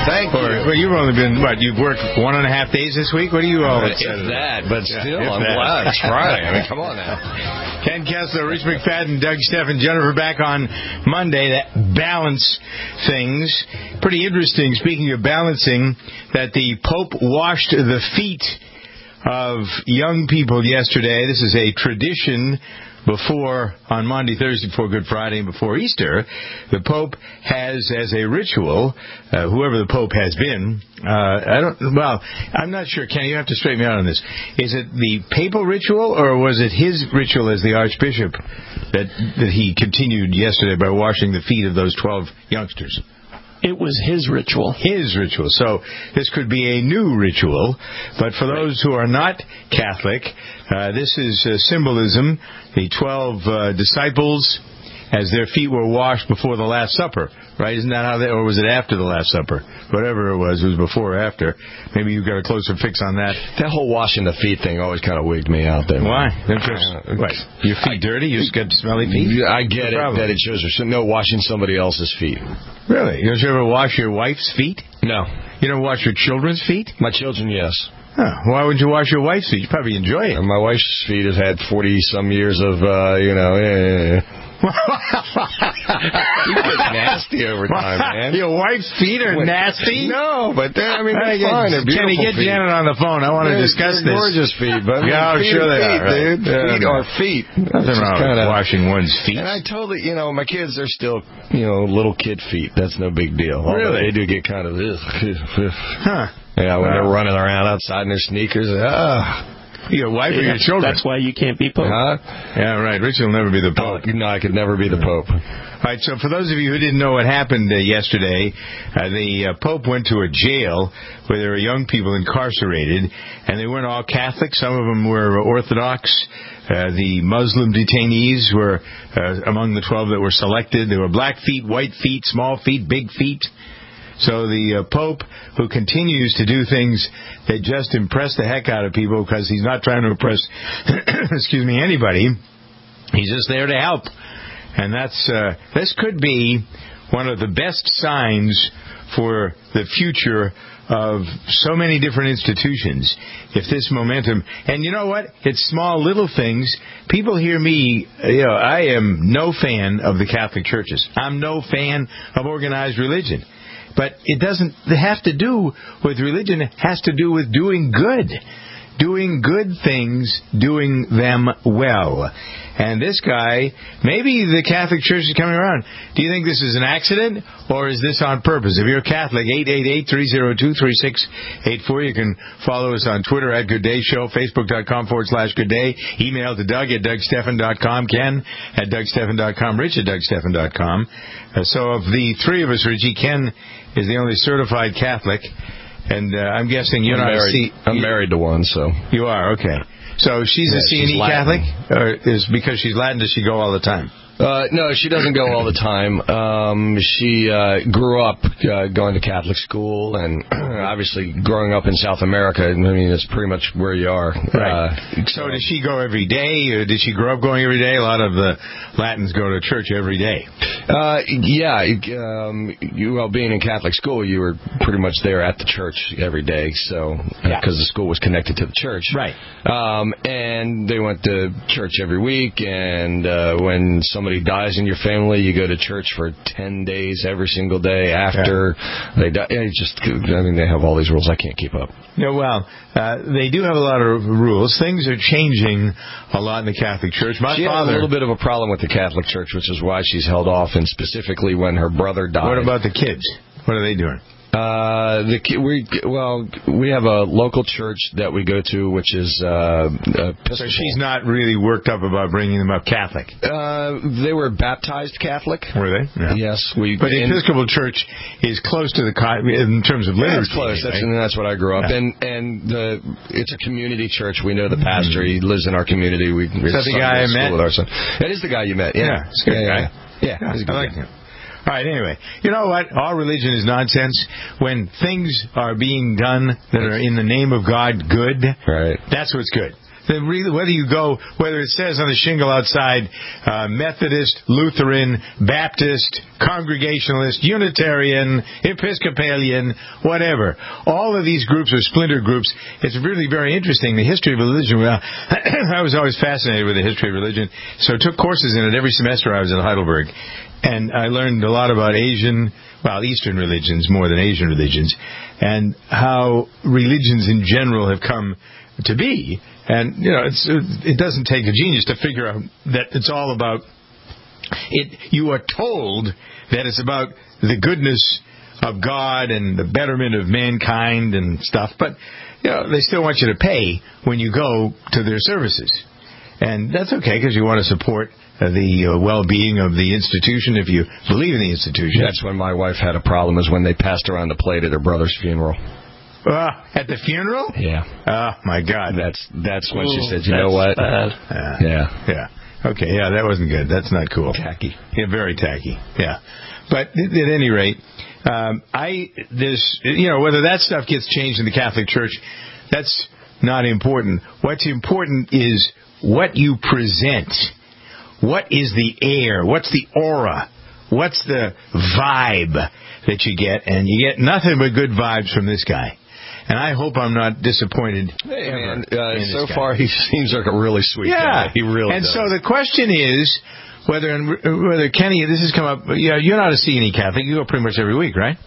Thank you. Well, you've only been, you've worked 1.5 days this week? What are you all excited? If that, but still, I'm glad. That's right. I mean, come on now. Ken Kessler, Rich McFadden, Doug Stephan, Jennifer back on Monday. That balance things. Pretty interesting, speaking of balancing, that the Pope washed the feet of young people yesterday. This is a tradition on Monday, Thursday, before Good Friday, and before Easter. The Pope has, as a ritual, whoever the Pope has been, I'm not sure. Ken, you have to straighten me out on this. Is it the papal ritual, or was it his ritual as the Archbishop that he continued yesterday by washing the feet of those 12 youngsters? It was his ritual. His ritual. So this could be a new ritual. But for those who are not Catholic, this is symbolism. The 12 disciples, as their feet were washed before the Last Supper. Right? Isn't that how or was it after the Last Supper? Whatever it was before or after. Maybe you've got a closer fix on that. That whole washing the feet thing always kind of wigged me out there. Why? What? Your feet dirty? You just got smelly feet? I get it, that it shows washing somebody else's feet. Really? Don't you ever wash your wife's feet? No. You don't wash your children's feet? My children, yes. Huh. Why wouldn't you wash your wife's feet? You probably enjoy it. My wife's feet have had 40-some years of, You get nasty over time, man. Your wife's feet are nasty? No, but they're fine. They're beautiful. Can he get feet. Janet on the phone? I want to discuss this. Gorgeous feet, but yeah, feet sure are they feet, are, right? dude. Feet are feet. Nothing wrong with washing one's feet. And I totally, my kids are still, little kid feet. That's no big deal. Really? They do get kind of this. Huh. Yeah, when they're running around outside in their sneakers. Your wife or your children? That's why you can't be Pope. Huh? Yeah, right. Richard will never be the Pope. No, I could never be the Pope. All right, so for those of you who didn't know what happened yesterday, the Pope went to a jail where there were young people incarcerated, and they weren't all Catholic. Some of them were Orthodox. The Muslim detainees were among the 12 that were selected. There were black feet, white feet, small feet, big feet. So the Pope, who continues to do things that just impress the heck out of people because he's not trying to impress, anybody. He's just there to help. And this could be one of the best signs for the future of so many different institutions. If this momentum, and you know what? It's small little things. People hear me, I am no fan of the Catholic churches. I'm no fan of organized religion. But it doesn't have to do with religion. It has to do with doing good. Doing good things, doing them well. And this guy, maybe the Catholic Church is coming around. Do you think this is an accident, or is this on purpose? If you're a Catholic, 888-302-3684. You can follow us on Twitter at Good Day Show, Facebook.com/Good Day. Email to Doug at DougStephan.com, Ken at DougStephan.com, Rich at DougStephan.com. So of the three of us, Richie, Ken is the only certified Catholic. And I'm guessing you're I'm married to one, so. You are, okay. So she's a C&E Catholic? Or is because she's Latin, does she go all the time? No, she doesn't go all the time. She grew up going to Catholic school, and obviously growing up in South America, it's pretty much where you are. Right. So does she go every day, or did she grow up going every day? A lot of the Latins go to church every day. Being in Catholic school, you were pretty much there at the church every day, so because the school was connected to the church. Right. And they went to church every week, and when somebody dies in your family, you go to church for 10 days every single day after they die. They have all these rules. I can't keep up. Yeah, well, they do have a lot of rules. Things are changing a lot in the Catholic Church. She has a little bit of a problem with the Catholic Church, which is why she's held off, and specifically when her brother died. What about the kids? What are they doing? We have a local church that we go to, which is Episcopal. So she's not really worked up about bringing them up Catholic. They were baptized Catholic. Were they? Yeah. Yes. But the Episcopal Church is close to in terms of liturgy. It's close. That's what I grew up. And it's a community church. We know the pastor. He lives in our community. Is that the guy I met? With our son. That is the guy you met. Yeah. He's a good guy. Yeah. He's a good guy. Him. All right, anyway, you know what? All religion is nonsense. When things are being done that are in the name of God good, right. That's what's good. whether you go, whether it says on the shingle outside, Methodist, Lutheran, Baptist, Congregationalist, Unitarian, Episcopalian, whatever. All of these groups are splinter groups. It's really very interesting. The history of religion, well, I was always fascinated with the history of religion, so I took courses in it every semester I was in Heidelberg. And I learned a lot about Eastern religions more than Asian religions, and how religions in general have come to be. And, it doesn't take a genius to figure out that it's all about it. You are told that it's about the goodness of God and the betterment of mankind and stuff, but, they still want you to pay when you go to their services. And that's okay, because you want to support the well-being of the institution if you believe in the institution. That's when my wife had a problem, is when they passed around a plate at her brother's funeral. At the funeral? Yeah. Oh, my God. That's when she said, you know what? Yeah. Okay, that wasn't good. That's not cool. Tacky. Yeah, very tacky. Yeah. But at any rate, whether that stuff gets changed in the Catholic Church, that's not important. What's important is what you present. What is the air? What's the aura? What's the vibe that you get? And you get nothing but good vibes from this guy. And I hope I'm not disappointed. Hey, man, so far he seems like a really sweet guy. He really does. And so the question is whether Kenny, this has come up. You're not a C&E Catholic. You go pretty much every week, right?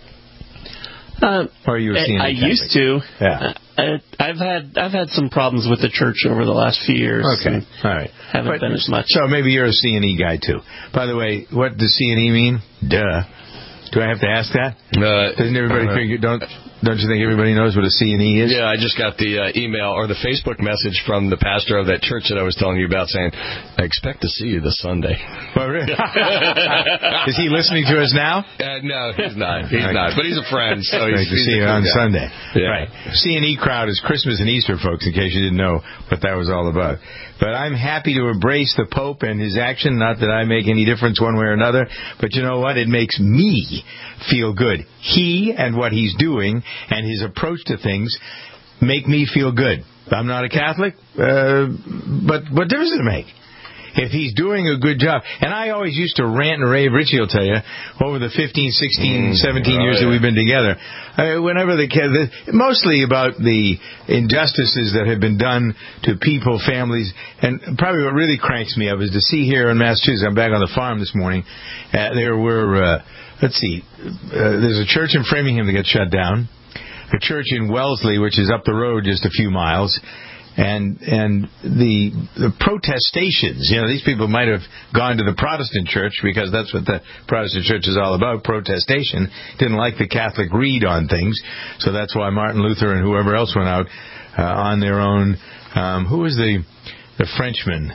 Or are you a C&E Catholic? I used to. Yeah. I've had some problems with the church over the last few years. Okay, all right. Haven't been as much. So maybe you're a C&E guy too. By the way, what does C&E mean? Duh. Do I have to ask that? Doesn't everybody figure? Don't you think everybody knows what a C&E is? Yeah, I just got the email or the Facebook message from the pastor of that church that I was telling you about, saying, "I expect to see you this Sunday." Well, really? Is he listening to us now? No, he's not. He's not. But he's a friend, so he's to see you on Sunday. Yeah. Right. C&E crowd is Christmas and Easter, folks. In case you didn't know what that was all about. But I'm happy to embrace the Pope and his action. Not that I make any difference one way or another, but you know what? It makes me feel good. He and what he's doing and his approach to things make me feel good. I'm not a Catholic, but what difference does it make? If he's doing a good job. And I always used to rant and rave, Richie will tell you, over the 15, 16, 17 years that we've been together. Whenever mostly about the injustices that have been done to people, families, and probably what really cranks me up is to see here in Massachusetts, I'm back on the farm this morning, there were, there's a church in Framingham that got shut down, a church in Wellesley, which is up the road just a few miles, and the protestations, these people might have gone to the Protestant church because that's what the Protestant church is all about, protestation. Didn't like the Catholic read on things, so that's why Martin Luther and whoever else went out on their own. Who was the Frenchman?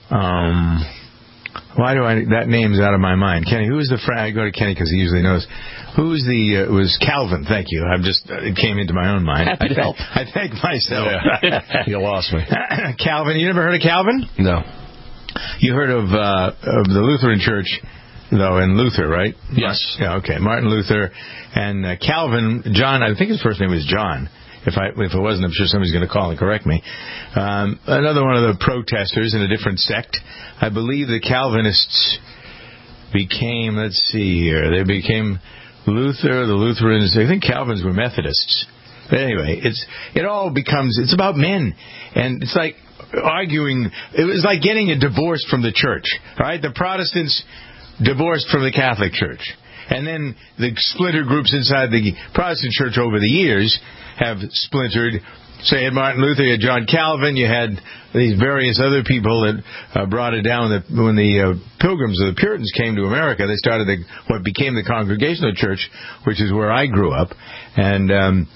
That name's out of my mind. Kenny, who was the I go to Kenny because he usually knows. It was Calvin, thank you. It came into my own mind. Happy to help. I thank myself. Yeah. You lost me. Calvin, you never heard of Calvin? No. You heard of the Lutheran Church, though, in Luther, right? Yes. Yeah, okay. Martin Luther and Calvin, John, I think his first name was John. If it wasn't, I'm sure somebody's going to call and correct me. Another one of the protesters in a different sect. I believe the Calvinists became, they became Luther, the Lutherans. I think Calvins were Methodists. But anyway, it's about men. And it's like arguing, it was like getting a divorce from the church. All right? The Protestants divorced from the Catholic Church. And then the splinter groups inside the Protestant church over the years have splintered. So you had Martin Luther, you had John Calvin, you had these various other people that brought it down. When the Pilgrims or the Puritans came to America, they started what became the Congregational Church, which is where I grew up. And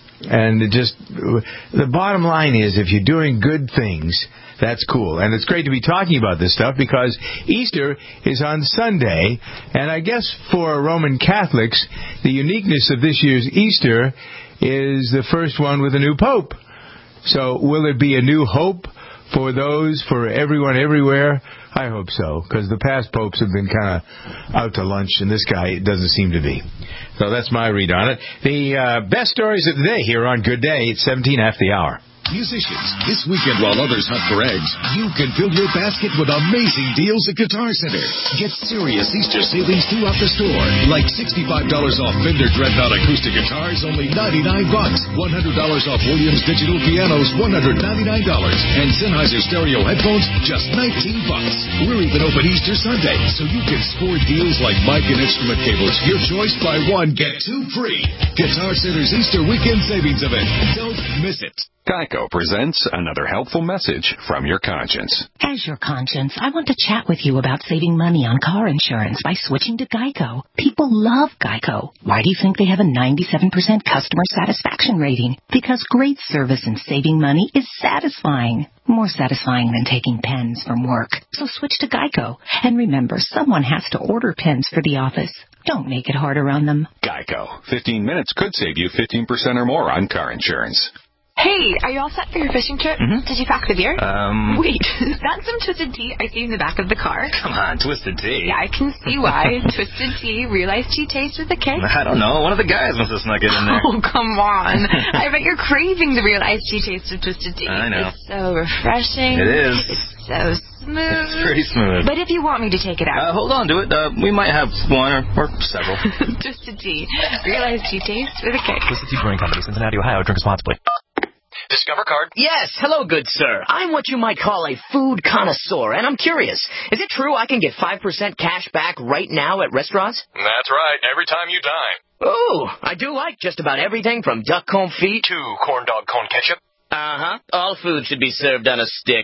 the bottom line is, if you're doing good things, that's cool. And it's great to be talking about this stuff because Easter is on Sunday. And I guess for Roman Catholics, the uniqueness of this year's Easter is the first one with a new pope. So will it be a new hope for everyone everywhere? I hope so, because the past popes have been kind of out to lunch, and this guy doesn't seem to be. So that's my read on it. The best stories of the day here on Good Day. It's 17 after the hour. Musicians, this weekend while others hunt for eggs, you can fill your basket with amazing deals at Guitar Center. Get serious Easter savings throughout the store, like $65 off Fender Dreadnought acoustic guitars, only $99. $100 off Williams digital pianos, $199. And Sennheiser stereo headphones, just $19. We're even open Easter Sunday, so you can score deals like mic and instrument cables. Your choice, buy one, get two free. Guitar Center's Easter weekend savings event. Don't miss it. Geico presents another helpful message from your conscience. As your conscience, I want to chat with you about saving money on car insurance by switching to Geico. People love Geico. Why do you think they have a 97% customer satisfaction rating? Because great service and saving money is satisfying. More satisfying than taking pens from work. So switch to Geico. And remember, someone has to order pens for the office. Don't make it harder on them. Geico. 15 minutes could save you 15% or more on car insurance. Hey, are you all set for your fishing trip? Mm-hmm. Did you pack the gear? Wait, that's some Twisted Tea I see in the back of the car. Come on, Twisted Tea. Yeah, I can see why. Twisted Tea, realized tea taste with a K. I don't know. One of the guys must have snuck it in there. Oh, come on. I bet you're craving the realized tea taste of Twisted Tea. I know. It's so refreshing. It is. It's so smooth. It's pretty smooth. But if you want me to take it out. Hold on to it. We might have one or several. Twisted Tea, realized tea taste with a K. Twisted Tea Brewing Company, Cincinnati, Ohio. Drink responsibly. Discover card? Yes. Hello, good sir. I'm what you might call a food connoisseur, and I'm curious. Is it true I can get 5% cash back right now at restaurants? That's right. Every time you dine. Ooh, I do like just about everything from duck comb feet to corn dog cone ketchup. Uh-huh. All food should be served on a stick.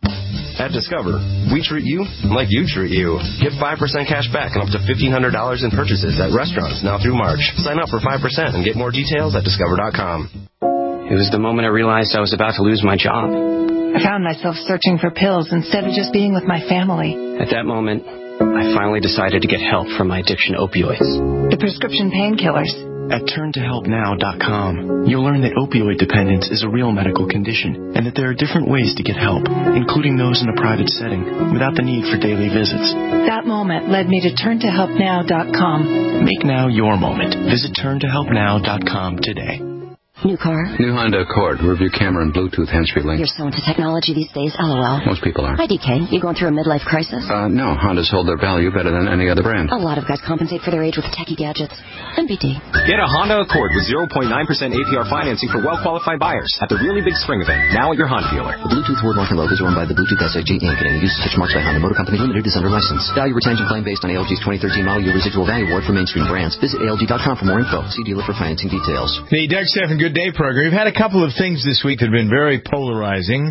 At Discover, we treat you like you treat you. Get 5% cash back and up to $1,500 in purchases at restaurants now through March. Sign up for 5% and get more details at discover.com. It was the moment I realized I was about to lose my job. I found myself searching for pills instead of just being with my family. At that moment, I finally decided to get help from my addiction to opioids. The prescription painkillers. At turntohelpnow.com, you'll learn that opioid dependence is a real medical condition and that there are different ways to get help, including those in a private setting, without the need for daily visits. That moment led me to turntohelpnow.com. Make now your moment. Visit turntohelpnow.com today. New car? New Honda Accord. Review camera and Bluetooth hands-free link. You're so into technology these days, LOL. Most people are. Hi, DK. You going through a midlife crisis? No. Hondas hold their value better than any other brand. A lot of guys compensate for their age with techie gadgets. MBT. Get a Honda Accord with 0.9% APR financing for well-qualified buyers at the Really Big Spring event, now at your Honda dealer. The Bluetooth word mark and logo is owned by the Bluetooth SIG Inc. and use such marks by Honda Motor Company Limited is under license. Value retention claim based on ALG's 2013 model year residual value award for mainstream brands. Visit ALG.com for more info. See dealer for financing details. The Doug Stephan Good Day program. We've had a couple of things this week that have been very polarizing.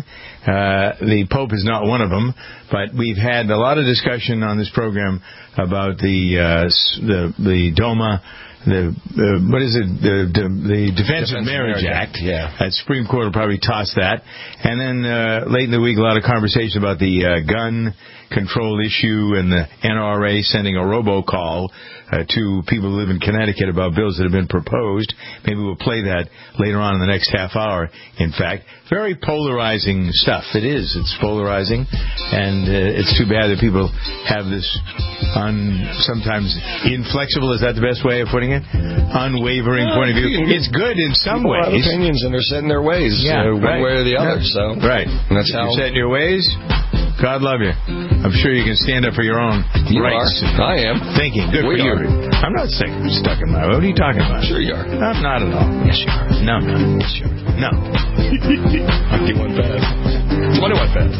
The Pope is not one of them, but we've had a lot of discussion on this program about the DOMA, the Defense of Marriage Act. Yeah. The Supreme Court will probably toss that. And then late in the week, a lot of conversation about the gun control issue and the NRA sending a robocall to people who live in Connecticut about bills that have been proposed. Maybe we'll play that later on in the next half hour, in fact. Very polarizing stuff. It is. It's polarizing. And it's too bad that people have this sometimes inflexible, is that the best way of putting it? Unwavering point of view. It's good in some ways. People have opinions and they're set in their ways, one way or the other. So right. And that's how you're set in your ways. God love you. I'm sure you can stand up for your own rights. I am. Thinking. Good for you. I'm not stuck in my way. What are you talking about? Sure you are. I'm not at all. Yes, you are. No, I'm not. Yes, you are. No. 51 fast. 21 fast.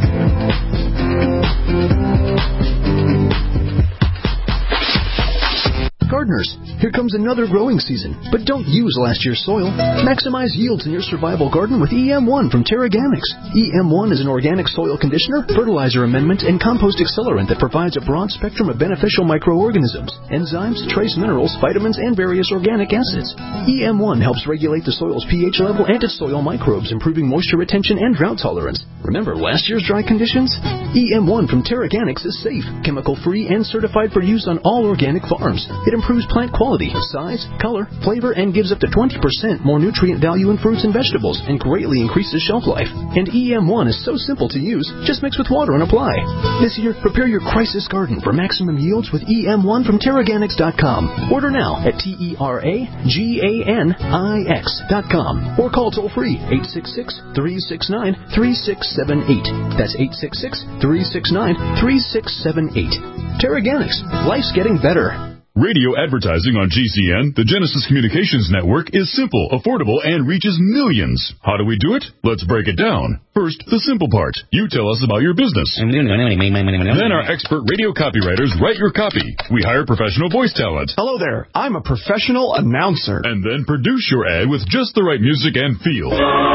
Gardeners, here comes another growing season, but don't use last year's soil. Maximize yields in your survival garden with EM1 from Terraganics. EM1 is an organic soil conditioner, fertilizer amendment, and compost accelerant that provides a broad spectrum of beneficial microorganisms, enzymes, trace minerals, vitamins, and various organic acids. EM1 helps regulate the soil's pH level and its soil microbes, improving moisture retention and drought tolerance. Remember last year's dry conditions? EM1 from Terraganics is safe, chemical-free, and certified for use on all organic farms. It improves plant quality, size, color, flavor, and gives up to 20% more nutrient value in fruits and vegetables and greatly increases shelf life. And EM1 is so simple to use, just mix with water and apply. This year, prepare your crisis garden for maximum yields with EM1 from TerraGanix.com. Order now at TerraGanix.com or call toll-free 866-369-3678. That's 866-369-3678. TerraGanix. Life's getting better. Radio advertising on GCN, the Genesis Communications Network, is simple, affordable, and reaches millions. How do we do it? Let's break it down. First, the simple part. You tell us about your business. Then our expert radio copywriters write your copy. We hire professional voice talent. Hello there. I'm a professional announcer. And then produce your ad with just the right music and feel.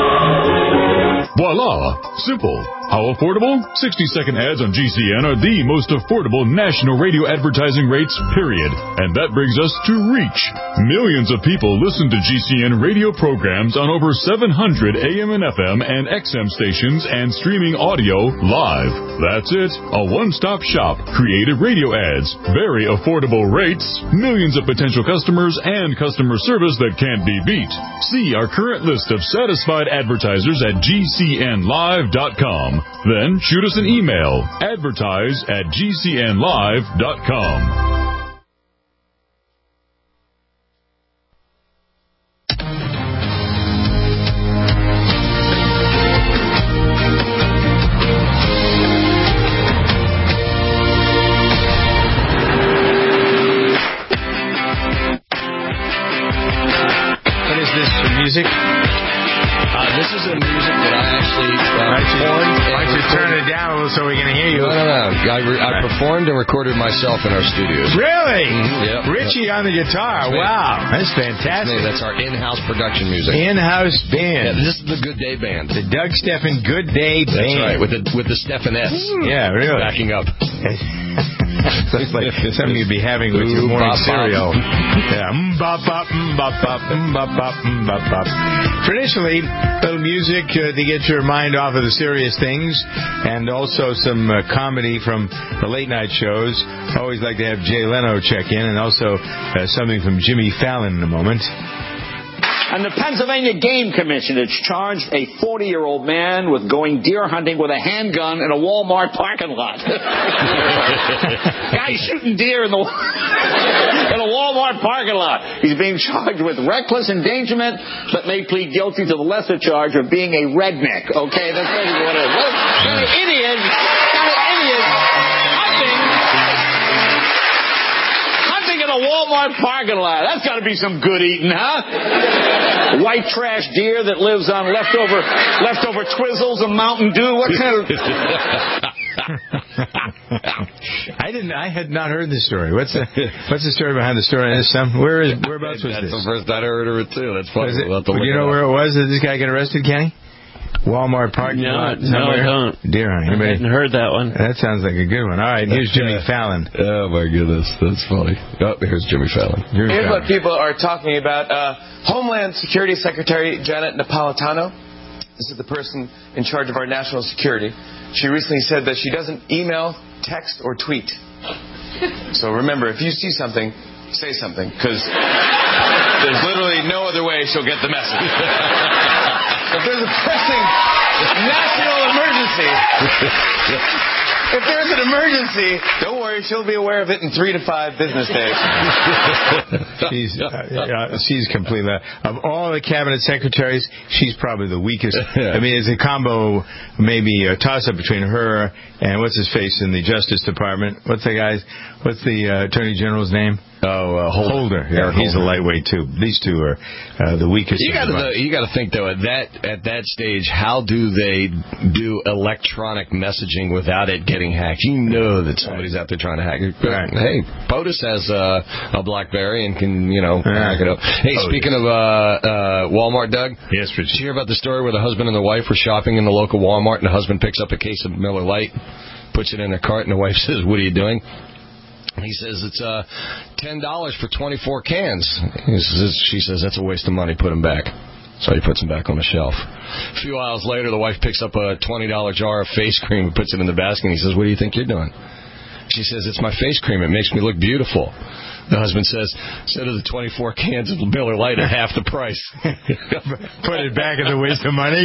Voila! Simple. How affordable? 60-second ads on GCN are the most affordable national radio advertising rates, period. And that brings us to reach. Millions of people listen to GCN radio programs on over 700 AM and FM and XM stations and streaming audio live. That's it. A one-stop shop. Creative radio ads. Very affordable rates. Millions of potential customers and customer service that can't be beat. See our current list of satisfied advertisers at GCNlive.com. Then shoot us an email. advertise@GCNlive.com. What is this music? This is a music that I actually performed. Why don't you turn it down a little so we can hear you? No. I performed and recorded myself in our studios. Really? Mm-hmm. Yep. Richie on the guitar. Wow. That's fantastic. That's our in-house production music. In-house band. Yeah, this is the Good Day Band. The Doug Steffen Good Day Band. That's right, with the Steffanettes. Yeah, really. Backing up. Looks like something you'd be having with your morning cereal. Yeah. Traditionally, a little music to get your mind off of the serious things, and also some comedy from the late night shows. Always like to have Jay Leno check in, and also something from Jimmy Fallon in a moment. And the Pennsylvania Game Commission has charged a 40-year-old man with going deer hunting with a handgun in a Walmart parking lot. Guy shooting deer in a Walmart parking lot. He's being charged with reckless endangerment, but may plead guilty to the lesser charge of being a redneck. Okay, that's basically what it is. What kind of idiot hunting in a Walmart parking lot? That's got to be some good eating, huh? White trash deer that lives on leftover Twizzles and Mountain Dew. What kind of... I had not heard this story. What's the story behind the story? Whereabouts was this? That's the first I'd heard of it too. That's funny. Do you know where it was? Did this guy get arrested, Kenny? Walmart parking lot somewhere? No, I don't. Deer hunting. I hadn't heard that one. That sounds like a good one. All right, here's Jimmy Fallon. Oh, my goodness. That's funny. Oh, here's Jimmy Fallon. Here's what people are talking about. Homeland Security Secretary Janet Napolitano. This is the person in charge of our national security. She recently said that she doesn't email, text, or tweet. So remember, if you see something, say something, because there's literally no other way she'll get the message. If there's a pressing national emergency, don't worry, she'll be aware of it in 3 to 5 business days. She's completely... Of all the cabinet secretaries, she's probably the weakest. I mean, it's a combo, maybe a toss-up between her and what's-his-face in the Justice Department. What's the Attorney General's name? Oh, Holder. Yeah, he's a lightweight too. These two are the weakest. You got to think though at that stage, how do they do electronic messaging without it getting hacked? You know that somebody's out there trying to hack it. Right. Hey, POTUS has a BlackBerry and can hack it up. Hey, POTUS. Speaking of Walmart, Doug. Yes, Richard. Did you hear about the story where the husband and the wife were shopping in the local Walmart and the husband picks up a case of Miller Lite, puts it in a cart, and the wife says, "What are you doing?" He says, it's $10 for 24 cans. She says, that's a waste of money. Put them back. So he puts them back on the shelf. A few hours later, the wife picks up a $20 jar of face cream and puts it in the basket. And he says, what do you think you're doing? She says, it's my face cream. It makes me look beautiful. The husband says, instead of the 24 cans of Miller Lite at half the price. Put it back in the waste of money.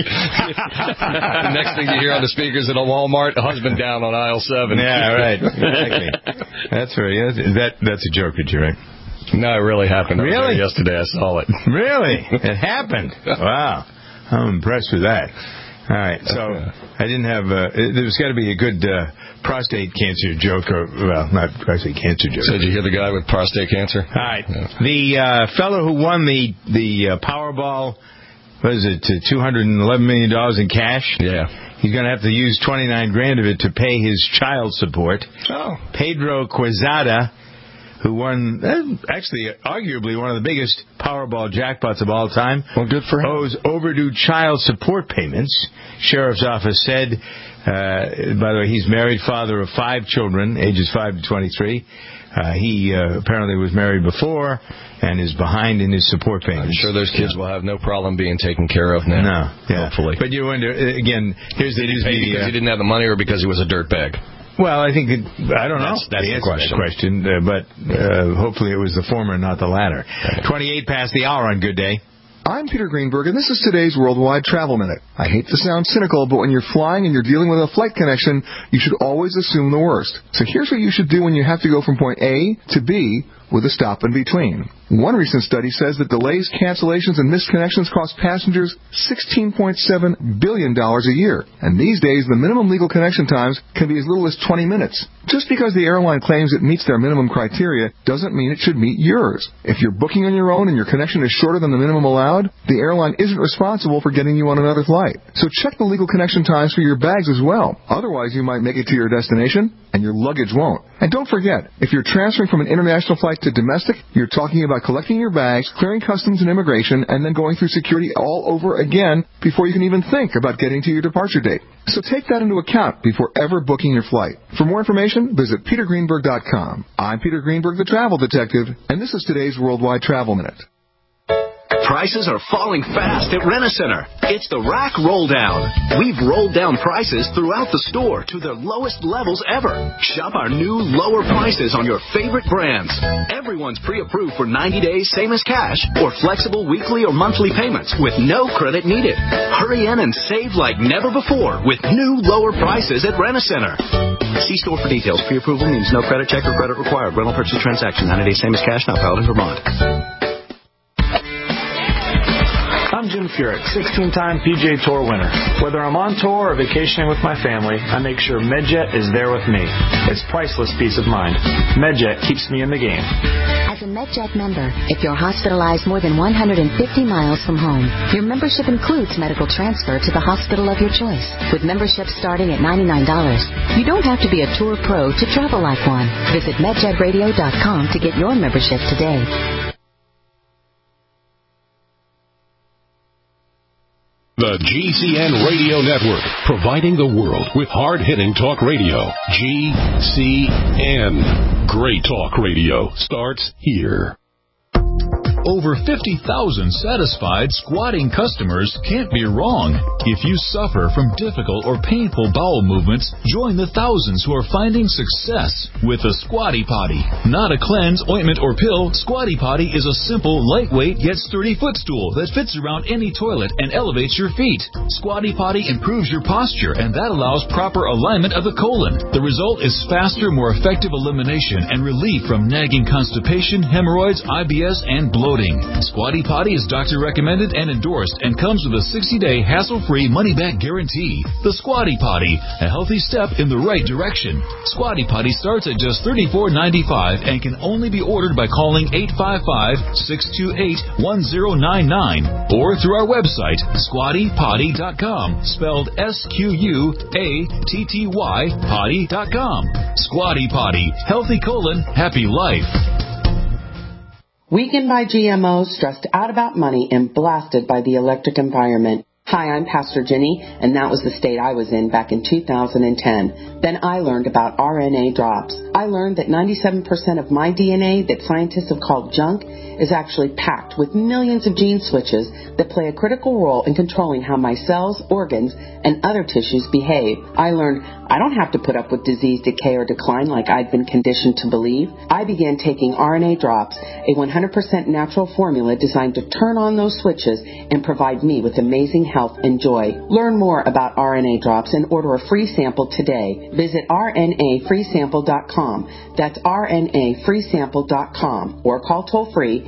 Next thing you hear on the speakers at a Walmart, the husband down on aisle 7. Yeah, right. Exactly. That's right. That's a joke, did you, right? No, it really happened. Really? Yesterday I saw it. Really? It happened. Wow. I'm impressed with that. All right, so I didn't have. There's got to be a good prostate cancer joke, or well, not prostate cancer joke. So did you hear the guy with prostate cancer? All right, the fellow who won the Powerball, what is it, $211 million in cash? Yeah, he's going to have to use $29,000 of it to pay his child support. Oh, Pedro Quezada, who won, actually, arguably one of the biggest Powerball jackpots of all time. Well, good for him. Owes overdue child support payments. Sheriff's office said, by the way, he's married, father of 5 children, ages 5 to 23. He apparently was married before and is behind in his support payments. I'm sure those kids will have no problem being taken care of now. No, yeah. Hopefully. But you wonder, again, here's the... Did he pay because he didn't have the money or because he was a dirtbag? Well, I think I don't know. That's the question. But hopefully it was the former, not the latter. 28 past the hour on Good Day. I'm Peter Greenberg, and this is today's Worldwide Travel Minute. I hate to sound cynical, but when you're flying and you're dealing with a flight connection, you should always assume the worst. So here's what you should do when you have to go from point A to B with a stop in between. One recent study says that delays, cancellations, and missed connections cost passengers $16.7 billion a year. And these days, the minimum legal connection times can be as little as 20 minutes. Just because the airline claims it meets their minimum criteria doesn't mean it should meet yours. If you're booking on your own and your connection is shorter than the minimum allowed, the airline isn't responsible for getting you on another flight. So check the legal connection times for your bags as well. Otherwise, you might make it to your destination and your luggage won't. And don't forget, if you're transferring from an international flight to domestic, you're talking about collecting your bags, clearing customs and immigration, and then going through security all over again before you can even think about getting to your departure date. So take that into account before ever booking your flight. For more information, visit petergreenberg.com. I'm Peter Greenberg, the Travel Detective, and this is today's Worldwide Travel Minute. Prices are falling fast at Rent-A-Center. It's the Rack Roll Down. We've rolled down prices throughout the store to their lowest levels ever. Shop our new lower prices on your favorite brands. Everyone's pre-approved for 90 days, same as cash, or flexible weekly or monthly payments with no credit needed. Hurry in and save like never before with new lower prices at Rent-A-Center. See store for details. Pre-approval means no credit check or credit required. Rental purchase transaction. 90 days, same as cash. Not valid in Vermont. I'm Jim Furyk, 16-time PGA Tour winner. Whether I'm on tour or vacationing with my family, I make sure MedJet is there with me. It's priceless peace of mind. MedJet keeps me in the game. As a MedJet member, if you're hospitalized more than 150 miles from home, your membership includes medical transfer to the hospital of your choice. With membership starting at $99, you don't have to be a tour pro to travel like one. Visit MedJetRadio.com to get your membership today. The GCN Radio Network, providing the world with hard-hitting talk radio. GCN. Great talk radio starts here. Over 50,000 satisfied squatting customers can't be wrong. If you suffer from difficult or painful bowel movements, join the thousands who are finding success with the Squatty Potty. Not a cleanse, ointment, or pill, Squatty Potty is a simple, lightweight, yet sturdy footstool that fits around any toilet and elevates your feet. Squatty Potty improves your posture, and that allows proper alignment of the colon. The result is faster, more effective elimination and relief from nagging constipation, hemorrhoids, IBS, and bloating. Squatty Potty is doctor recommended and endorsed and comes with a 60-day hassle-free money-back guarantee. The Squatty Potty, a healthy step in the right direction. Squatty Potty starts at just $34.95 and can only be ordered by calling 855-628-1099 or through our website, squattypotty.com, spelled SQUATTY potty.com. Squatty Potty, healthy colon, happy life. Weakened by GMOs, stressed out about money, and blasted by the electric environment. Hi, I'm Pastor Jenny, and that was the state I was in back in 2010. Then I learned about RNA drops. I learned that 97% of my DNA that scientists have called junk is actually packed with millions of gene switches that play a critical role in controlling how my cells, organs, and other tissues behave. I learned I don't have to put up with disease, decay, or decline like I'd been conditioned to believe. I began taking RNA drops, a 100% natural formula designed to turn on those switches and provide me with amazing health and joy. Learn more about RNA drops and order a free sample today. Visit rnafreesample.com. That's rnafreesample.com or call toll-free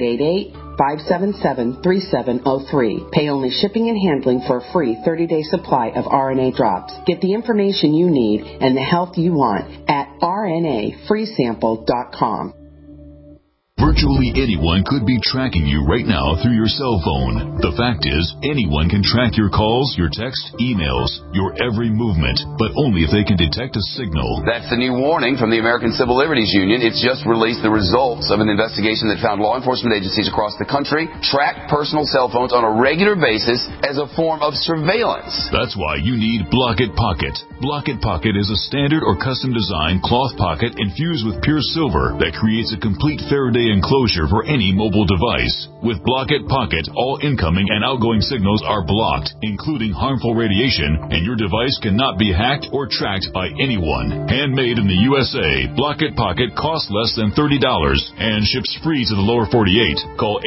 888-577-3703. Pay only shipping and handling for a free 30-day supply of RNA drops. Get the information you need and the health you want at rnafreesample.com. Virtually anyone could be tracking you right now through your cell phone. The fact is, anyone can track your calls, your texts, emails, your every movement, but only if they can detect a signal. That's the new warning from the American Civil Liberties Union. It's just released the results of an investigation that found law enforcement agencies across the country track personal cell phones on a regular basis as a form of surveillance. That's why you need Block-It Pocket. Block-It Pocket is a standard or custom designed cloth pocket infused with pure silver that creates a complete Faraday enclosure for any mobile device. With Block-It Pocket, all incoming and outgoing signals are blocked, including harmful radiation, and your device cannot be hacked or tracked by anyone. Handmade in the USA, Block-It Pocket costs less than $30 and ships free to the lower 48. Call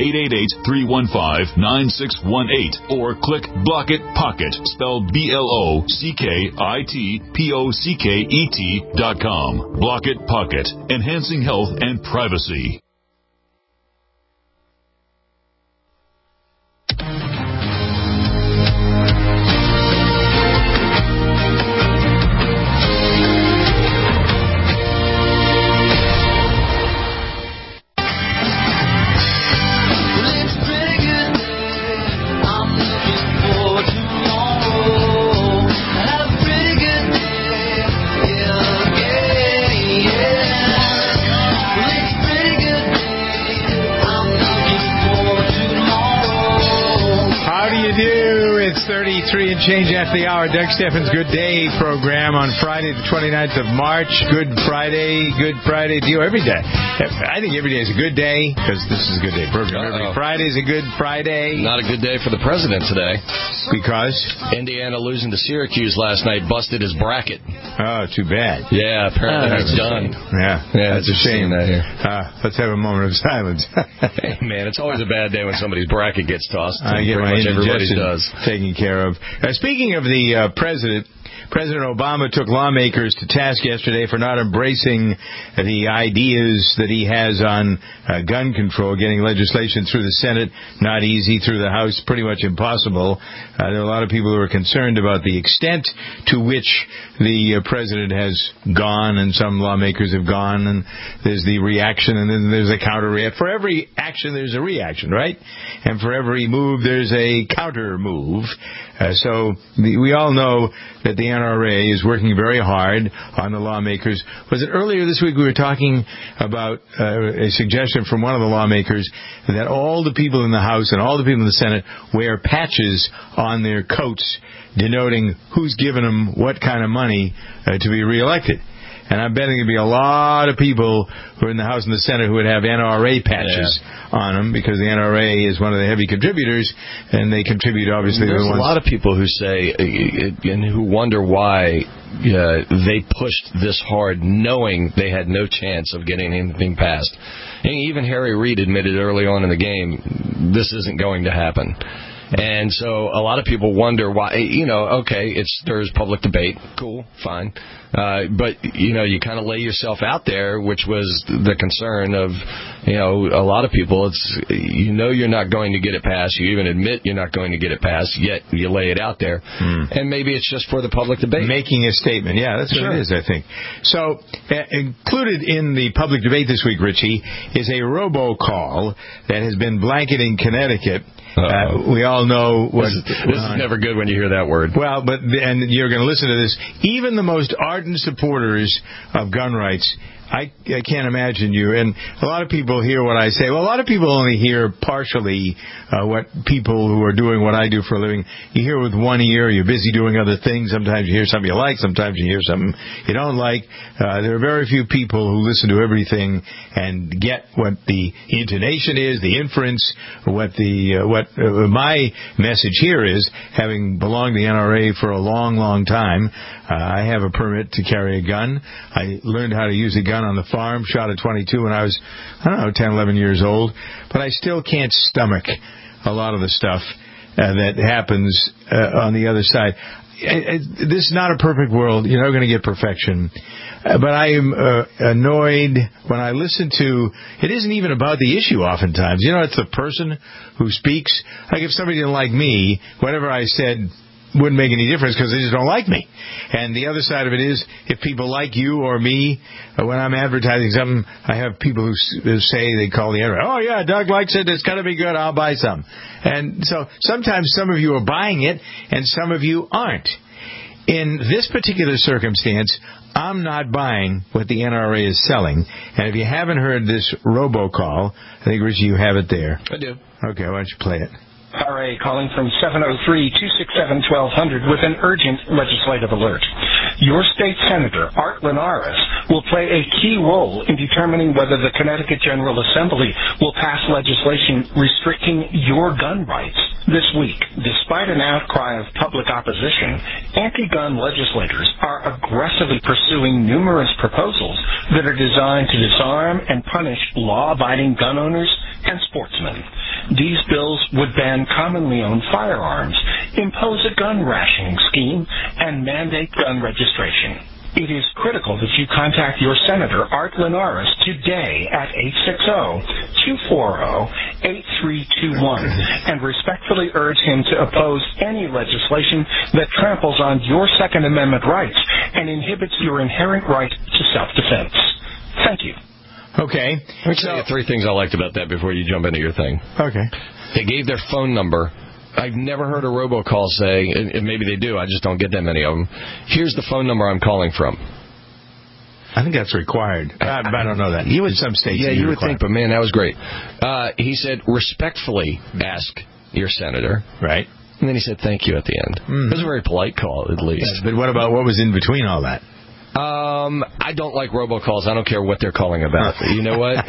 888-315-9618 or click Block-It Pocket, spelled BLOCKITPOCKET.com. Block-It Pocket, enhancing health and privacy. Change after the hour. Doug Steffens' Good Day program on Friday, the 29th of March. Good Friday to you every day. I think every day is a good day because this is a Good Day program. Every Friday is a good Friday. Not a good day for the president today. Because? Indiana losing to Syracuse last night busted his bracket. Oh, too bad. Yeah, apparently it's done. Yeah, that's a shame. Let's have a moment of silence. Hey, man, it's always a bad day when somebody's bracket gets tossed. I get my indigestion taken care of. Speaking of the President Obama took lawmakers to task yesterday for not embracing the ideas that he has on gun control, getting legislation through the Senate, not easy, through the House, pretty much impossible. There are a lot of people who are concerned about the extent to which the president has gone, and some lawmakers have gone, and there's the reaction, and then there's a counter-reaction. For every action, there's a reaction, right? And for every move, there's a counter-move. So we all know that the NRA is working very hard on the lawmakers. Was it earlier this week we were talking about a suggestion from one of the lawmakers that all the people in the House and all the people in the Senate wear patches on their coats denoting who's given them what kind of money to be reelected. And I'm betting there'd be a lot of people who are in the House and the Senate who would have NRA patches on them because the NRA is one of the heavy contributors, and they contribute, obviously. There's a lot of people who say and who wonder why they pushed this hard knowing they had no chance of getting anything passed. And even Harry Reid admitted early on in the game, this isn't going to happen. And so a lot of people wonder why, okay, it stirs public debate. Cool, fine. But, you kind of lay yourself out there, which was the concern of, a lot of people. It's, you're not going to get it passed. You even admit you're not going to get it passed, yet you lay it out there. And maybe it's just for the public debate. Making a statement. Yeah, that's what it is, I think. So included in the public debate this week, Richie, is a robocall that has been blanketing Connecticut. We all know what... This is never good when you hear that word. Well, and you're going to listen to this. Even the most ardent supporters of gun rights I can't imagine you. And a lot of people hear what I say. Well, a lot of people only hear partially what people who are doing what I do for a living. You hear with one ear. You're busy doing other things. Sometimes you hear something you like. Sometimes you hear something you don't like. There are very few people who listen to everything and get what the intonation is, the inference, what my message here is, having belonged to the NRA for a long, long time. I have a permit to carry a gun. I learned how to use a gun on the farm, shot a .22 when I was, 10, 11 years old. But I still can't stomach a lot of the stuff that happens on the other side. This is not a perfect world. You're never going to get perfection. But I am annoyed when I listen to, it isn't even about the issue oftentimes. It's the person who speaks. Like if somebody didn't like me, whatever I said wouldn't make any difference because they just don't like me. And the other side of it is, if people like you or me, when I'm advertising something, I have people who say, they call the NRA, oh yeah, Doug likes it, it's got to be good, I'll buy some. And so sometimes some of you are buying it and some of you aren't. In this particular circumstance, I'm not buying what the NRA is selling. And if you haven't heard this robocall, I think, Richie, you have it there. I do. Okay, why don't you play it? RA calling from 703-267-1200 with an urgent legislative alert. Your state senator, Art Linares, will play a key role in determining whether the Connecticut General Assembly will pass legislation restricting your gun rights. This week, despite an outcry of public opposition, anti-gun legislators are aggressively pursuing numerous proposals that are designed to disarm and punish law-abiding gun owners and sportsmen. These bills would ban commonly owned firearms, impose a gun rationing scheme, and mandate gun registration. It is critical that you contact your Senator, Art Linares, today at 860-240-8321 and respectfully urge him to oppose any legislation that tramples on your Second Amendment rights and inhibits your inherent right to self-defense. Thank you. Okay. Let me tell you three things I liked about that before you jump into your thing. Okay. They gave their phone number. I've never heard a robocall say, and maybe they do, I just don't get that many of them, here's the phone number I'm calling from. I think that's required. I don't know that. In some states, yeah, you would think, but man, that was great. He said, respectfully ask your senator. Right. And then he said, thank you at the end. It was a very polite call, at least. Yeah, but what about what was in between all that? I don't like robocalls. I don't care what they're calling about. You know what?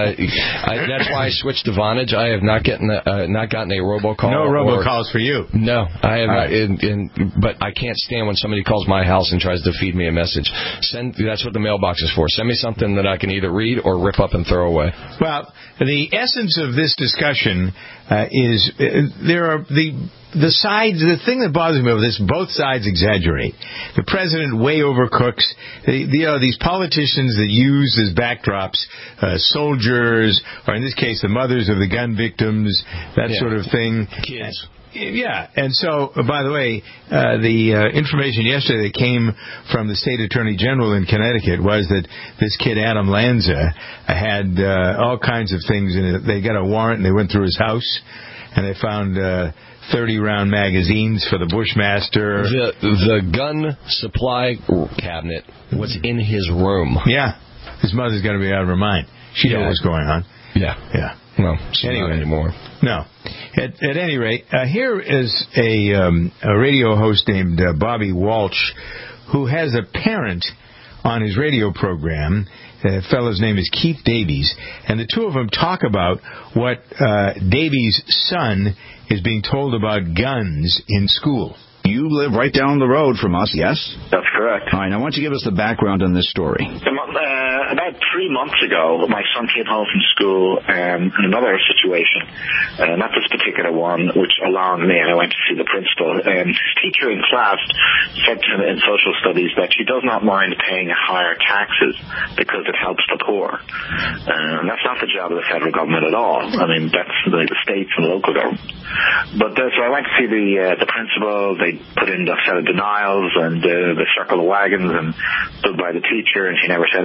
That's why I switched to Vonage. I have not gotten a robocall. No robocalls for you. No, I have not. But I can't stand when somebody calls my house and tries to feed me a message. That's what the mailbox is for. Send me something that I can either read or rip up and throw away. Well, the essence of this discussion is there are the sides. The thing that bothers me about this, both sides exaggerate. The president way overcooks. These politicians that use as backdrops soldiers, or in this case, the mothers of the gun victims, that sort of thing. Kids. Yeah, and so, by the way, the information yesterday that came from the state attorney general in Connecticut was that this kid, Adam Lanza, had all kinds of things in it. They got a warrant and they went through his house and they found 30-round magazines for the Bushmaster. The gun supply cabinet was in his room. Yeah, his mother's going to be out of her mind. She knew what was going on. Yeah. Well, anyway, not anymore. No. At any rate, here is a radio host named Bobby Walsh, who has a parent on his radio program. The fellow's name is Keith Davies, and the two of them talk about what Davies' son is being told about guns in school. You live right down the road from us, yes? That's correct. All right, now why don't you give us the background on this story? About 3 months ago, my son came home from school in another situation, not this particular one, which alarmed me, and I went to see the principal. His teacher in class said to him in social studies that she does not mind paying higher taxes because it helps the poor. And that's not the job of the federal government at all. I mean, that's the states and local government. But so I went to see the principal. They put in a set of denials, and they circled the wagons and stood by the teacher, and she never said anything. And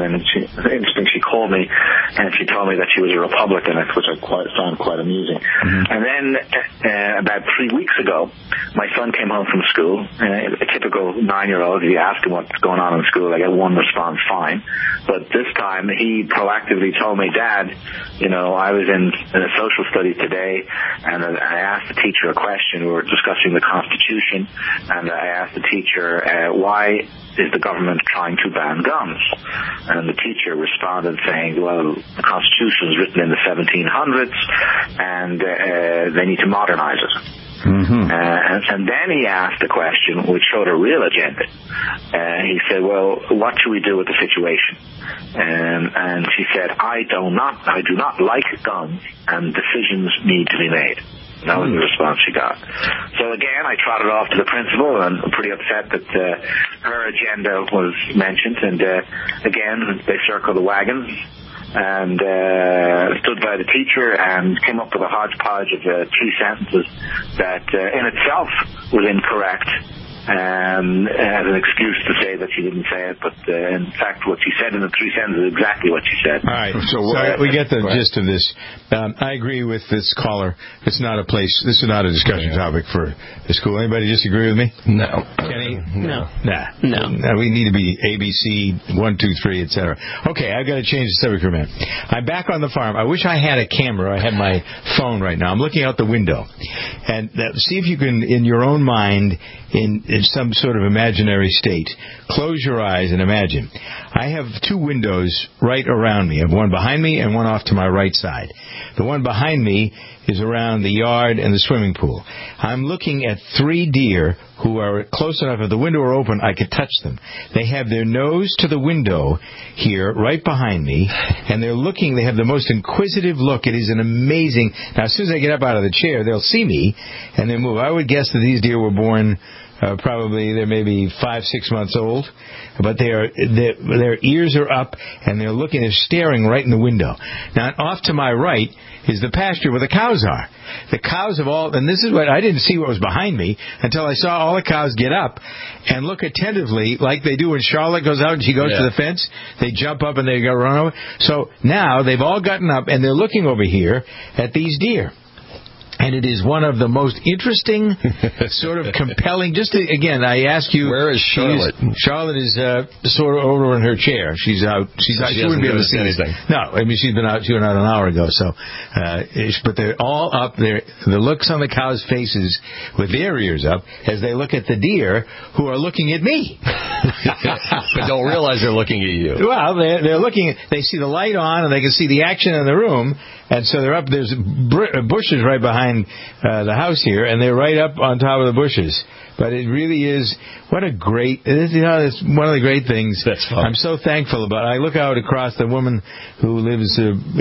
and she called me and she told me that she was a Republican, which I found quite amusing. And then about 3 weeks ago, my son came home from school. A typical 9-year-old, if you ask him what's going on in school, I get one response, fine. But this time, he proactively told me, Dad, I was in social studies today, and I asked the teacher a question. We were discussing the Constitution, and I asked the teacher, why is the government trying to ban guns? And the teacher responded saying, well, the Constitution was written in the 1700s, and they need to modernize it. And then he asked a question which showed a real agenda. He said, well, what should we do with the situation? And she said, I do not like guns, and decisions need to be made. That was the response she got. So again, I trotted off to the principal, and I'm pretty upset that her agenda was mentioned. And again, they circled the wagon and stood by the teacher and came up with a hodgepodge of 3 sentences that in itself was incorrect. As an excuse to say that she didn't say it, but in fact what she said in the 3 sentences is exactly what she said. All right, so we get the gist of this. I agree with this caller. It's not a place, this is not a discussion topic for the school. Anybody disagree with me? No. Kenny? No. No. We need to be ABC, 1, 2, 3, etc. Okay, I've got to change the subject for a minute. I'm back on the farm. I wish I had a camera. I have my phone right now. I'm looking out the window. And see if you can, in your own mind, in some sort of imaginary state, close your eyes and imagine. I have 2 windows right around me. I have one behind me and one off to my right side. The one behind me is around the yard and the swimming pool. I'm looking at 3 deer who are close enough. If the window were open, I could touch them. They have their nose to the window here, right behind me, and they're looking. They have the most inquisitive look. It is an amazing... Now, as soon as I get up out of the chair, they'll see me, and they move. I would guess that these deer were born... probably they're maybe 5-6 months old, but their ears are up and they're looking, they're staring right in the window. Now, off to my right is the pasture where the cows are. The cows have all, and this is what I didn't see what was behind me until I saw all the cows get up and look attentively, like they do when Charlotte goes out and she goes to the fence. They jump up and they go run over. So now they've all gotten up and they're looking over here at these deer. And it is one of the most interesting, sort of compelling. Again, I ask you, where is Charlotte? Charlotte is sort of over in her chair. She's out. She wouldn't be able to see anything. No, I mean she went out an hour ago. So, but they're all up there. The looks on the cows' faces with their ears up as they look at the deer who are looking at me, but don't realize they're looking at you. Well, they're looking. They see the light on and they can see the action in the room. And so they're up. There's bushes right behind the house here, and they're right up on top of the bushes. But it really is it's one of the great things. That's fun. I'm so thankful about it. I look out across the woman who lives,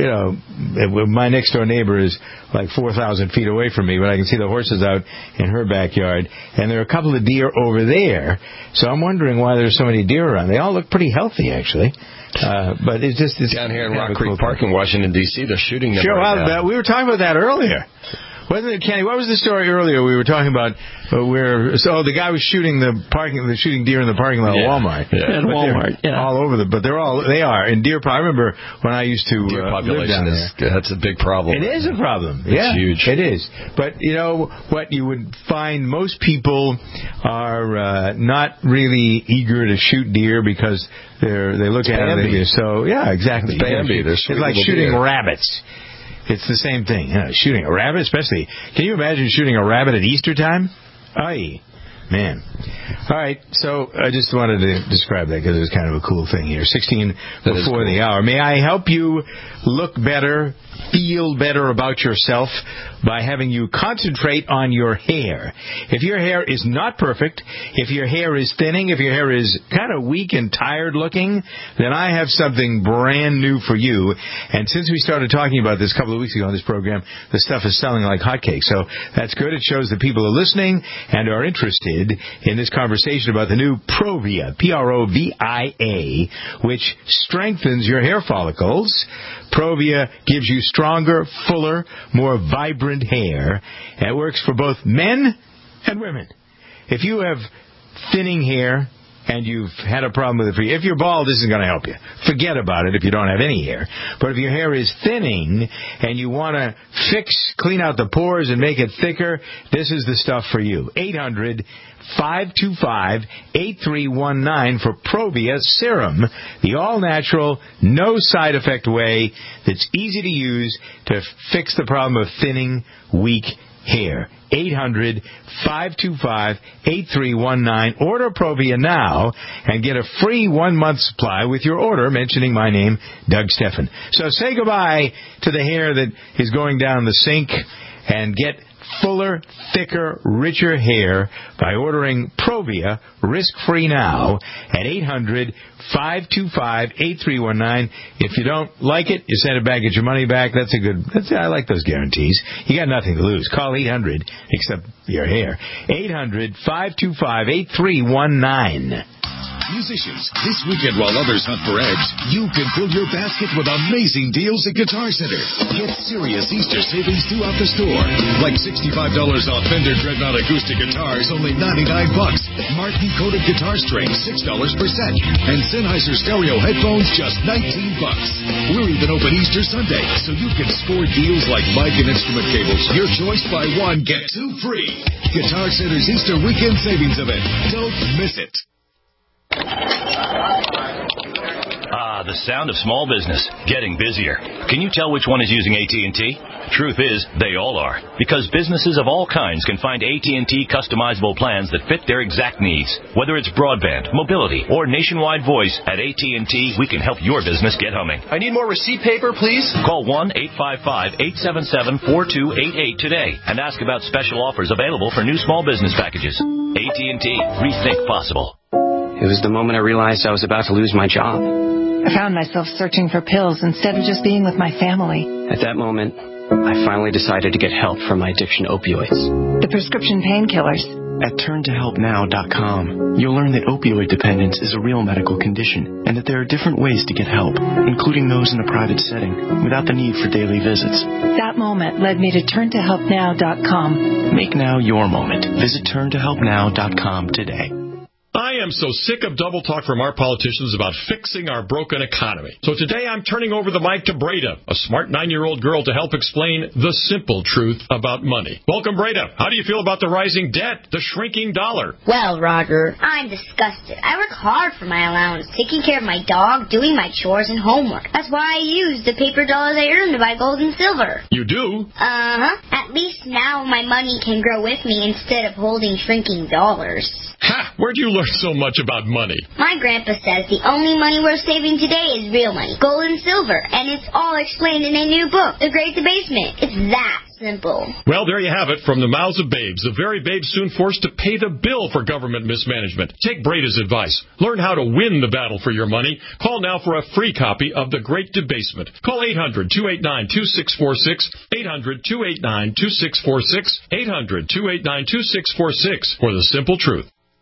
my next door neighbor is like 4,000 feet away from me, but I can see the horses out in her backyard, and there are a couple of deer over there. So I'm wondering why there's so many deer around. They all look pretty healthy, actually. But it's down here in Rock Creek Park in Washington, D.C., they're shooting them right now. We were talking about that earlier. Wasn't it, Kenny? What was the story earlier we were talking about the guy was shooting shooting deer in the parking lot of Walmart. Yeah. At Walmart, all over they are. And deer, I remember when I used to deer population live down there. That's a big problem. It is a problem. It's huge. It is. But you know what you would find, most people are not really eager to shoot deer because they look at it. So yeah, exactly. It's Bambi. It's like shooting rabbits. It's the same thing. Shooting a rabbit, especially. Can you imagine shooting a rabbit at Easter time? Aye. Man. All right, so I just wanted to describe that because it was kind of a cool thing here. 16 before the hour. May I help you look better, feel better about yourself by having you concentrate on your hair. If your hair is not perfect, if your hair is thinning, if your hair is kind of weak and tired looking, then I have something brand new for you. And since we started talking about this a couple of weeks ago on this program, the stuff is selling like hotcakes. So that's good. It shows that people are listening and are interested in this conversation about the new Provia, Provia, which strengthens your hair follicles. Provia gives you stronger, fuller, more vibrant hair. It works for both men and women. If you have thinning hair and you've had a problem with it for you. If you're bald, this isn't going to help you. Forget about it if you don't have any hair. But if your hair is thinning and you want to clean out the pores and make it thicker, this is the stuff for you. 800-525-8319 for Provia Serum, the all-natural, no side-effect way that's easy to use to fix the problem of thinning, weak hair. 800-525-8319. Order Provia now and get a free 1-month supply with your order mentioning my name, Doug Steffen. So say goodbye to the hair that is going down the sink and get fuller, thicker, richer hair by ordering Provia risk-free now at 800-525-8319. If you don't like it, you send it back, get your money back. I like those guarantees. You got nothing to lose. Call 800, except your hair. 800-525-8319. Musicians, this weekend while others hunt for eggs, you can fill your basket with amazing deals at Guitar Center. Get serious Easter savings throughout the store. Like $65 off Fender Dreadnought acoustic guitars, only $99. Martin coated guitar strings, $6 per set. And Sennheiser stereo headphones, just $19. We're even open Easter Sunday, so you can score deals like mic and instrument cables. Your choice, buy one, get two free. Guitar Center's Easter weekend savings event. Don't miss it. The sound of small business getting busier. Can you tell which one is using AT&T? Truth is, they all are. Because businesses of all kinds can find AT&T customizable plans that fit their exact needs. Whether it's broadband, mobility, or nationwide voice, at AT&T, we can help your business get humming. I need more receipt paper, please. Call 1-855-877-4288 today and ask about special offers available for new small business packages. AT&T. Rethink possible. It was the moment I realized I was about to lose my job. I found myself searching for pills instead of just being with my family. At that moment, I finally decided to get help from my addiction opioids. The prescription painkillers. At turntohelpnow.com, you'll learn that opioid dependence is a real medical condition and that there are different ways to get help, including those in a private setting, without the need for daily visits. That moment led me to turntohelpnow.com. Make now your moment. Visit turntohelpnow.com today. I am so sick of double talk from our politicians about fixing our broken economy. So today I'm turning over the mic to Breda, a smart 9-year-old girl, to help explain the simple truth about money. Welcome, Breda. How do you feel about the rising debt, the shrinking dollar? Well, Roger, I'm disgusted. I work hard for my allowance, taking care of my dog, doing my chores and homework. That's why I use the paper dollars I earn to buy gold and silver. You do? Uh-huh. At least now my money can grow with me instead of holding shrinking dollars. Ha! Where'd you learn so much about money? My grandpa says the only money worth saving today is real money, gold and silver, and it's all explained in a new book, The Great Debasement. It's that simple. Well, there you have it, from the mouths of babes, the very babes soon forced to pay the bill for government mismanagement. Take Breda's advice. Learn how to win the battle for your money. Call now for a free copy of The Great Debasement. Call 800-289-2646, 800-289-2646, 800-289-2646 for the simple truth.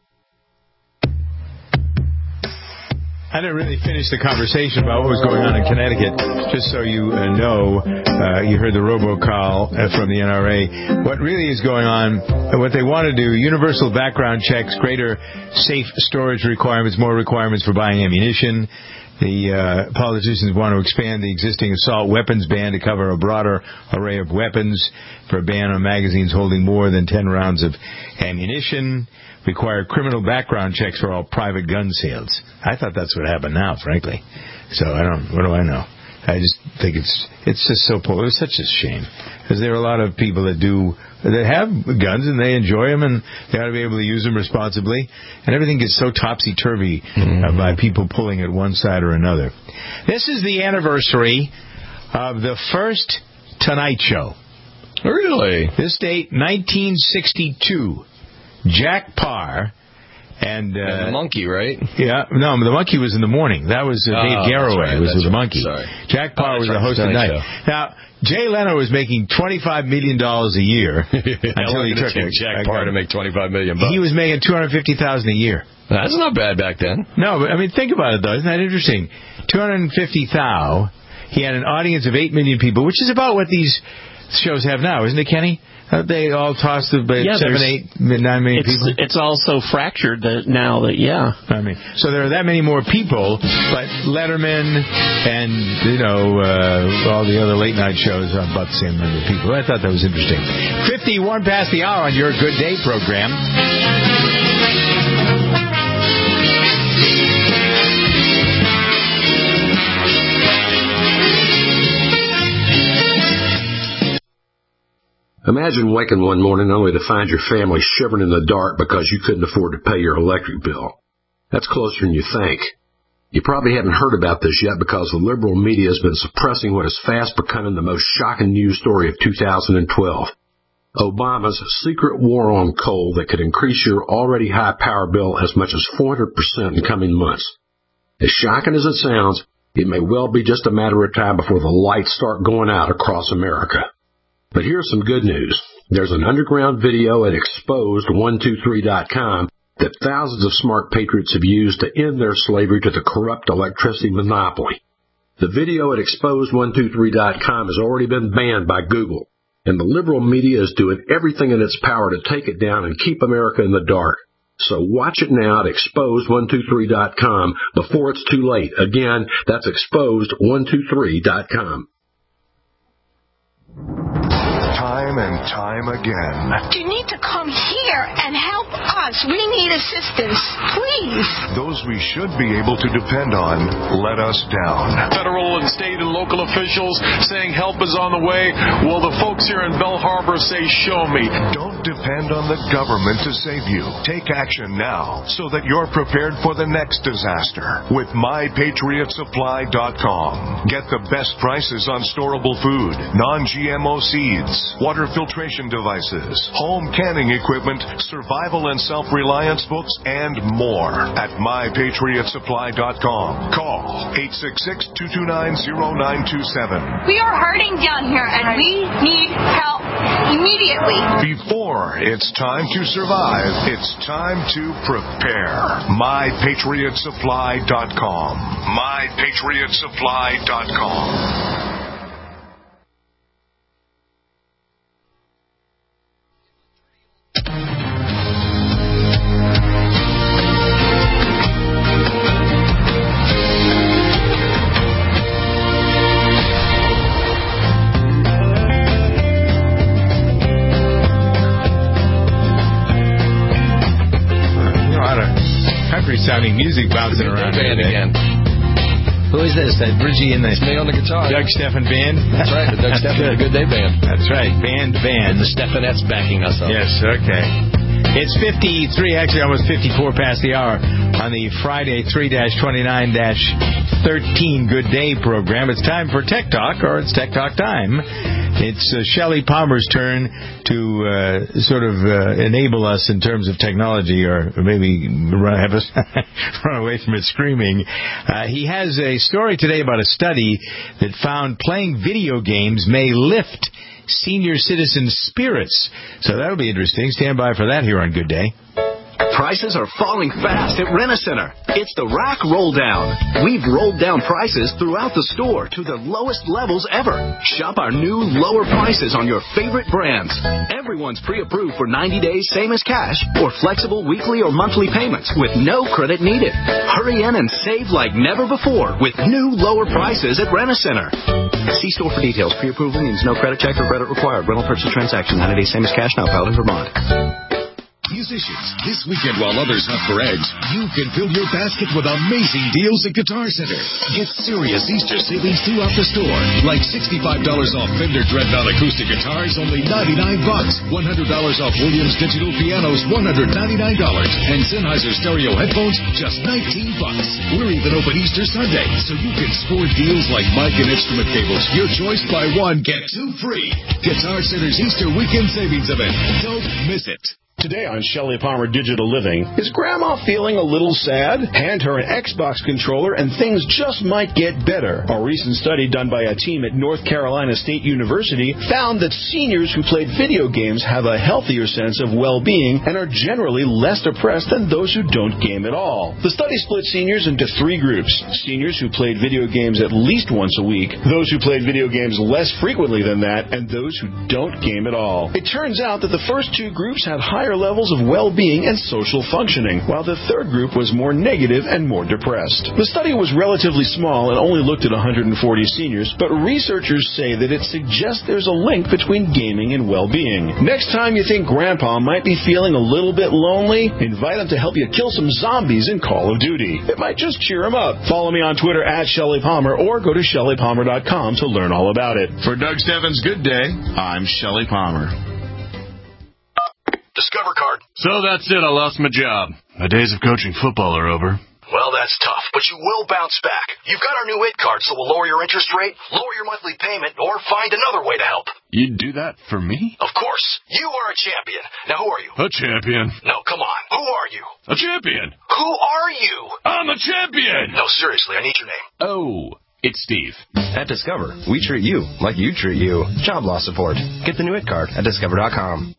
I didn't really finish the conversation about what was going on in Connecticut. Just so you know, you heard the robocall from the NRA. What really is going on, what they want to do, universal background checks, greater safe storage requirements, more requirements for buying ammunition. The politicians want to expand the existing assault weapons ban to cover a broader array of weapons, for a ban on magazines holding more than 10 rounds of ammunition, require criminal background checks for all private gun sales. I thought that's what happened now, frankly. So what do I know? I just think it's just so poor. It's such a shame, because there are a lot of people that have guns and they enjoy them, and they ought to be able to use them responsibly. And everything gets so topsy-turvy by people pulling at one side or another. This is the anniversary of the first Tonight Show. Really? This date, 1962. Jack Parr and the monkey, right? Yeah, no, the monkey was in the morning. That was Dave Garroway. Was the monkey. Sorry. Jack Parr was the host at night. Now, Jay Leno was making $25 million a year until he took Jack Parr to make $25 million. He was making $250,000 a year. That's not bad back then. No, but I mean, think about it though. Isn't that interesting? $250,000. He had an audience of 8 million people, which is about what these shows have now, isn't it, Kenny? Have they all tossed about 7, 8, 9 million people? It's also fractured now that, I mean, so there are that many more people, but Letterman and, all the other late night shows are about the same number of people. I thought that was interesting. 51 past the hour on your Good Day program. Imagine waking one morning only to find your family shivering in the dark because you couldn't afford to pay your electric bill. That's closer than you think. You probably haven't heard about this yet because the liberal media has been suppressing what is fast becoming the most shocking news story of 2012. Obama's secret war on coal that could increase your already high power bill as much as 400% in coming months. As shocking as it sounds, it may well be just a matter of time before the lights start going out across America. But here's some good news. There's an underground video at exposed123.com that thousands of smart patriots have used to end their slavery to the corrupt electricity monopoly. The video at exposed123.com has already been banned by Google, and the liberal media is doing everything in its power to take it down and keep America in the dark. So watch it now at exposed123.com before it's too late. Again, that's exposed123.com. Time and time again. You need to come here and help us. We need assistance, please. Those we should be able to depend on let us down. Federal and state and local officials saying help is on the way. Well, the folks here in Belle Harbor say, show me. Don't depend on the government to save you. Take action now so that you're prepared for the next disaster with MyPatriotSupply.com. Get the best prices on storable food, non-GMO seeds, water filtration devices, home canning equipment, survival and self-reliance books, and more at MyPatriotSupply.com. Call 866-229-0927. We are hurting down here, and we need help immediately. Before it's time to survive, it's time to prepare. MyPatriotSupply.com. MyPatriotSupply.com. Sounding music bouncing around band again. Who is this? That Bridgie and the... It's me on the guitar. Doug Steffen Band? That's right, the Doug Steffen, the Good Day Band. That's right, band. The Steffanettes backing us up. Yes, okay. It's 53, actually almost 54 past the hour on the Friday 3-29-13 Good Day program. It's time for Tech Talk, or it's Tech Talk time. It's Shelley Palmer's turn to enable us in terms of technology, or maybe have us run away from it screaming. He has a story today about a study that found playing video games may lift senior citizen spirits. So that'll be interesting. Stand by for that here on Good Day. Prices are falling fast at Rent-A-Center. It's the Rack Roll Down. We've rolled down prices throughout the store to their lowest levels ever. Shop our new lower prices on your favorite brands. Everyone's pre-approved for 90 days, same as cash, or flexible weekly or monthly payments with no credit needed. Hurry in and save like never before with new lower prices at Rent-A-Center. See store for details. Pre-approval means no credit check or credit required. Rental purchase transaction, 90 days, same as cash, now filed in Vermont. Musicians, this weekend while others hunt for eggs, you can fill your basket with amazing deals at Guitar Center. Get serious Easter savings throughout the store, like $65 off Fender Dreadnought acoustic guitars, only $99. $100 off Williams digital pianos, $199. And Sennheiser stereo headphones, just $19. We're even open Easter Sunday, so you can score deals like mic and instrument cables. Your choice, buy one, get two free. Guitar Center's Easter weekend savings event. Don't miss it. Today on Shelley Palmer Digital Living, is Grandma feeling a little sad? Hand her an Xbox controller and things just might get better. A recent study done by a team at North Carolina State University found that seniors who played video games have a healthier sense of well-being and are generally less depressed than those who don't game at all. The study split seniors into 3 groups. Seniors who played video games at least once a week, those who played video games less frequently than that, and those who don't game at all. It turns out that the first 2 groups had higher levels of well-being and social functioning, while the third group was more negative and more depressed. The study was relatively small and only looked at 140 seniors, but researchers say that it suggests there's a link between gaming and well-being. Next time you think Grandpa might be feeling a little bit lonely, invite him to help you kill some zombies in Call of Duty. It might just cheer him up. Follow me on Twitter at Shelley Palmer or go to ShelleyPalmer.com to learn all about it. For Doug Stebbins' Good Day, I'm Shelley Palmer. Discover card. So that's it. I lost my job. My days of coaching football are over. Well, that's tough, but you will bounce back. You've got our new IT card, so we'll lower your interest rate, lower your monthly payment, or find another way to help. You'd do that for me? Of course. You are a champion. Now, who are you? A champion. No, come on. Who are you? A champion. Who are you? I'm a champion. No, seriously, I need your name. Oh, it's Steve. At Discover, we treat you like you treat you. Job loss support. Get the new IT card at Discover.com.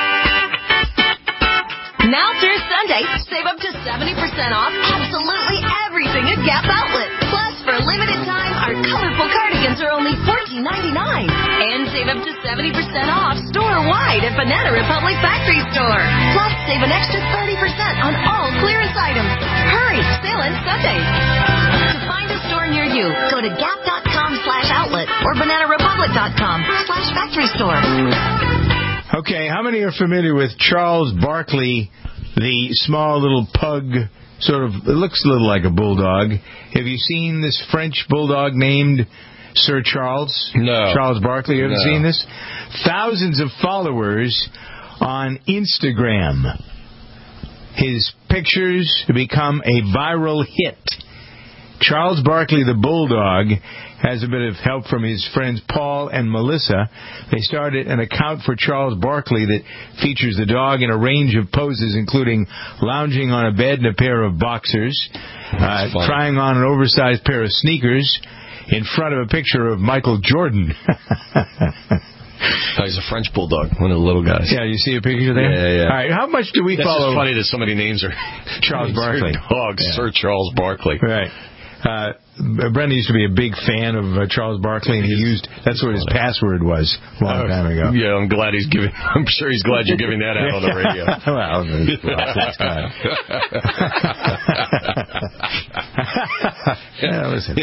Now through Sunday, save up to 70% off absolutely everything at Gap Outlet. Plus, for a limited time, our colorful cardigans are only $14.99. And save up to 70% off store-wide at Banana Republic Factory Store. Plus, save an extra 30% on all clearance items. Hurry, sale ends Sunday. To find a store near you, go to gap.com/outlet or bananarepublic.com/factory store. Okay, how many are familiar with Charles Barkley, the small little pug, sort of, it looks a little like a bulldog. Have you seen this French bulldog named Sir Charles? No. Charles Barkley, you haven't seen this? Thousands of followers on Instagram. His pictures become a viral hit. Charles Barkley, the bulldog, has a bit of help from his friends Paul and Melissa. They started an account for Charles Barkley that features the dog in a range of poses, including lounging on a bed in a pair of boxers, trying on an oversized pair of sneakers, in front of a picture of Michael Jordan. He's a French bulldog, one of the little guys. Yeah, you see a picture there? Yeah. All right, how much do we follow? It's funny that so many names are Charles Barkley. Dogs, yeah. Sir Charles Barkley. Right. Brendan used to be a big fan of Charles Barkley, and that's what his password was a long time ago. Yeah, I'm sure he's glad you're giving that out on the radio. Well, yeah, listen.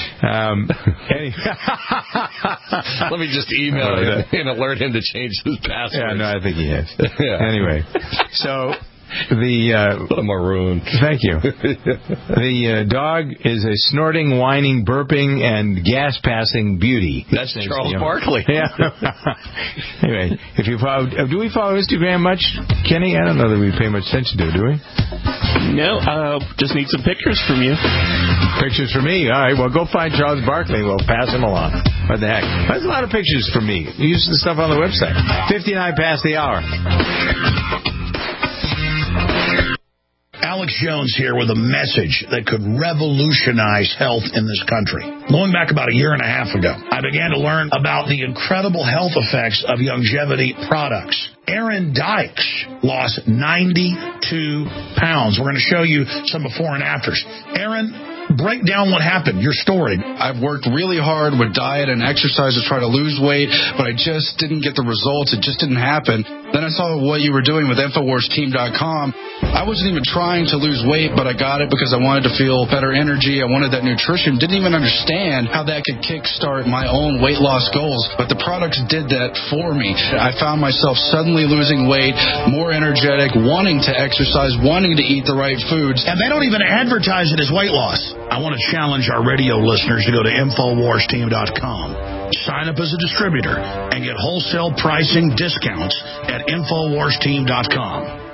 Let me just email him and alert him to change his password. Yeah, no, I think he has. Yeah. Anyway, so maroon. Thank you. The dog is a snorting, whining, burping, and gas-passing beauty. That's Charles Barkley. Yeah. Anyway, if you follow, do we follow Instagram much, Kenny? I don't know that we pay much attention to it, do we? No, just need some pictures from you. Pictures for me? All right, well, go find Charles Barkley and we'll pass him along. What the heck? There's a lot of pictures for me. Use the stuff on the website. 59 past the hour. Alex Jones here with a message that could revolutionize health in this country. Going back about a year and a half ago, I began to learn about the incredible health effects of longevity products. Aaron Dykes lost 92 pounds. We're going to show you some before and afters. Aaron, break down what happened, your story. I've worked really hard with diet and exercise to try to lose weight, but I just didn't get the results. It just didn't happen. Then I saw what you were doing with InfoWarsTeam.com. I wasn't even trying to lose weight, but I got it because I wanted to feel better energy. I wanted that nutrition. Didn't even understand how that could kickstart my own weight loss goals, but the products did that for me. I found myself suddenly losing weight, more energetic, wanting to exercise, wanting to eat the right foods. And they don't even advertise it as weight loss. I want to challenge our radio listeners to go to InfoWarsTeam.com. Sign up as a distributor and get wholesale pricing discounts at InfoWarsTeam.com.